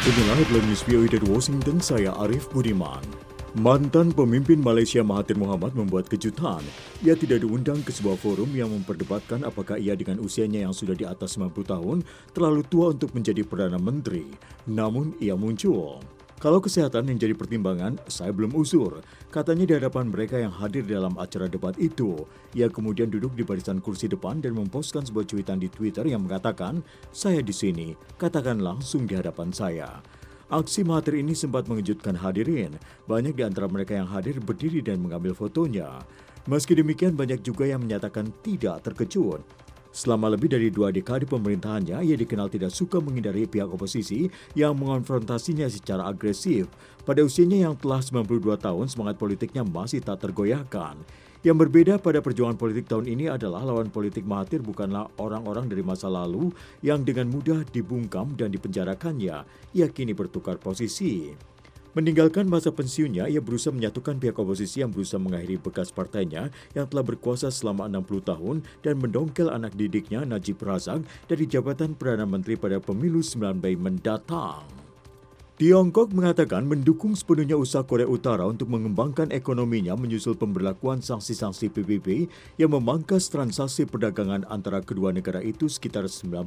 Inilah headline news VOA dari Washington, saya Arif Budiman. Mantan pemimpin Malaysia Mahathir Mohamad membuat kejutan. Ia tidak diundang ke sebuah forum yang memperdebatkan apakah ia dengan usianya yang sudah di atas 90 tahun terlalu tua untuk menjadi Perdana Menteri. Namun ia muncul. Kalau kesehatan yang jadi pertimbangan, saya belum uzur. Katanya di hadapan mereka yang hadir dalam acara debat itu. Ia kemudian duduk di barisan kursi depan dan memposkan sebuah cuitan di Twitter yang mengatakan, "Saya di sini, katakan langsung di hadapan saya." Aksi Mahathir ini sempat mengejutkan hadirin. Banyak di antara mereka yang hadir berdiri dan mengambil fotonya. Meski demikian, banyak juga yang menyatakan tidak terkejut. Selama lebih dari 2 dekade pemerintahannya, ia dikenal tidak suka menghindari pihak oposisi yang mengonfrontasinya secara agresif. Pada usianya yang telah 92 tahun, semangat politiknya masih tak tergoyahkan. Yang berbeda pada perjuangan politik tahun ini adalah lawan politik Mahathir bukanlah orang-orang dari masa lalu yang dengan mudah dibungkam dan dipenjarakannya. Ia kini bertukar posisi. Meninggalkan masa pensiunnya, ia berusaha menyatukan pihak oposisi yang berusaha mengakhiri bekas partainya yang telah berkuasa selama 60 tahun dan mendongkel anak didiknya Najib Razak dari jabatan Perdana Menteri pada pemilu 9 Mei mendatang. Tiongkok mengatakan mendukung sepenuhnya usaha Korea Utara untuk mengembangkan ekonominya menyusul pemberlakuan sanksi-sanksi PBB yang memangkas transaksi perdagangan antara kedua negara itu sekitar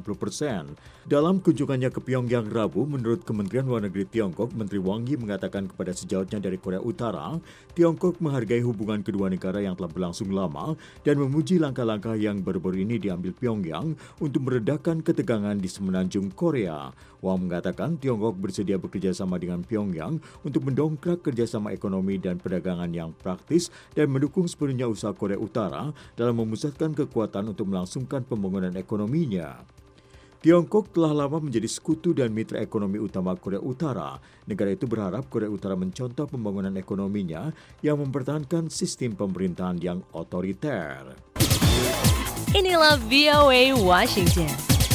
90%. Dalam kunjungannya ke Pyongyang Rabu, menurut Kementerian Luar Negeri Tiongkok, Menteri Wang Yi mengatakan kepada sejawatnya dari Korea Utara, Tiongkok menghargai hubungan kedua negara yang telah berlangsung lama dan memuji langkah-langkah yang baru-baru ini diambil Pyongyang untuk meredakan ketegangan di semenanjung Korea. Wang mengatakan Tiongkok bersedia bekerja sama dengan Pyongyang untuk mendongkrak kerjasama ekonomi dan perdagangan yang praktis dan mendukung sepenuhnya usaha Korea Utara dalam memusatkan kekuatan untuk melangsungkan pembangunan ekonominya. Tiongkok telah lama menjadi sekutu dan mitra ekonomi utama Korea Utara. Negara itu berharap Korea Utara mencontoh pembangunan ekonominya yang mempertahankan sistem pemerintahan yang otoriter. Inilah VOA Washington.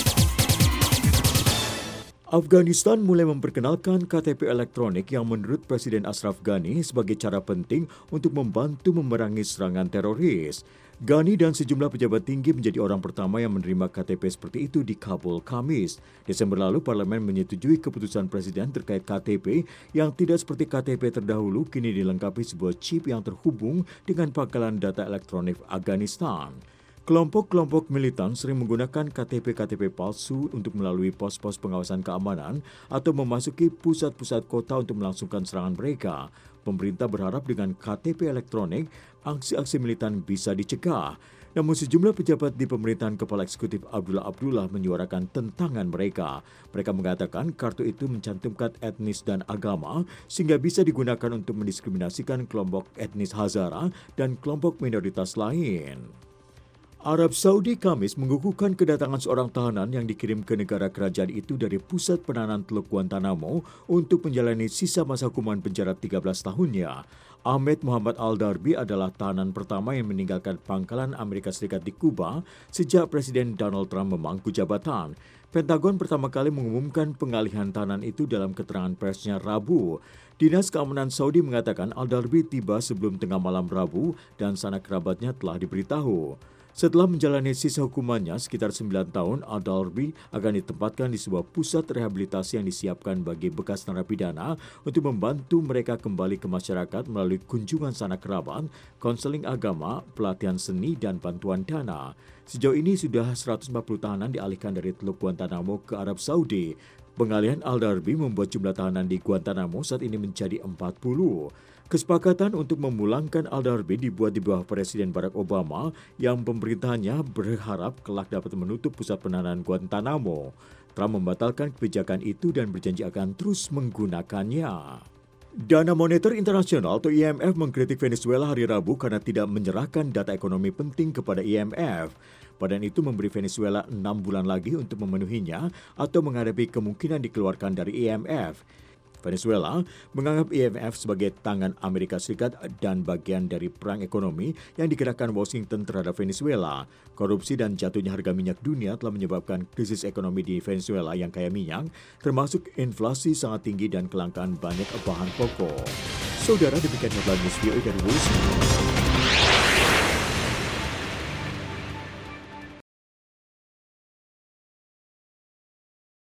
Afghanistan mulai memperkenalkan KTP elektronik yang menurut Presiden Ashraf Ghani sebagai cara penting untuk membantu memerangi serangan teroris. Ghani dan sejumlah pejabat tinggi menjadi orang pertama yang menerima KTP seperti itu di Kabul, Kamis. Desember lalu, Parlemen menyetujui keputusan Presiden terkait KTP yang tidak seperti KTP terdahulu kini dilengkapi sebuah chip yang terhubung dengan pangkalan data elektronik Afghanistan. Kelompok-kelompok militan sering menggunakan KTP-KTP palsu untuk melalui pos-pos pengawasan keamanan atau memasuki pusat-pusat kota untuk melangsungkan serangan mereka. Pemerintah berharap dengan KTP elektronik, aksi-aksi militan bisa dicegah. Namun sejumlah pejabat di pemerintahan Kepala Eksekutif Abdullah menyuarakan tentangan mereka. Mereka mengatakan kartu itu mencantumkan etnis dan agama sehingga bisa digunakan untuk mendiskriminasikan kelompok etnis Hazara dan kelompok minoritas lain. Arab Saudi Kamis mengukuhkan kedatangan seorang tahanan yang dikirim ke negara kerajaan itu dari pusat penahanan Teluk Guantanamo untuk menjalani sisa masa hukuman penjara 13 tahunnya. Ahmed Muhammad Al-Darbi adalah tahanan pertama yang meninggalkan pangkalan Amerika Serikat di Kuba sejak Presiden Donald Trump memangku jabatan. Pentagon pertama kali mengumumkan pengalihan tahanan itu dalam keterangan persnya Rabu. Dinas Keamanan Saudi mengatakan Al-Darbi tiba sebelum tengah malam Rabu dan sanak kerabatnya telah diberitahu. Setelah menjalani sisa hukumannya sekitar 9 tahun, Al-Darbi akan ditempatkan di sebuah pusat rehabilitasi yang disiapkan bagi bekas narapidana untuk membantu mereka kembali ke masyarakat melalui kunjungan sanak kerabat, konseling agama, pelatihan seni, dan bantuan dana. Sejauh ini sudah 140 tahanan dialihkan dari Teluk Guantanamo ke Arab Saudi. Pengalihan Al-Darbi membuat jumlah tahanan di Guantanamo saat ini menjadi 40. Kesepakatan untuk memulangkan Al-Darbi dibuat di bawah Presiden Barack Obama yang pemerintahannya berharap kelak dapat menutup pusat penahanan Guantanamo. Trump membatalkan kebijakan itu dan berjanji akan terus menggunakannya. Dana Moneter Internasional atau IMF mengkritik Venezuela hari Rabu karena tidak menyerahkan data ekonomi penting kepada IMF. Badan itu memberi Venezuela 6 bulan lagi untuk memenuhinya atau menghadapi kemungkinan dikeluarkan dari IMF. Venezuela menganggap IMF sebagai tangan Amerika Serikat dan bagian dari perang ekonomi yang digerakkan Washington terhadap Venezuela. Korupsi dan jatuhnya harga minyak dunia telah menyebabkan krisis ekonomi di Venezuela yang kaya minyak, termasuk inflasi sangat tinggi dan kelangkaan banyak bahan pokok. Saudara, demikian headline news VOA dari Washington.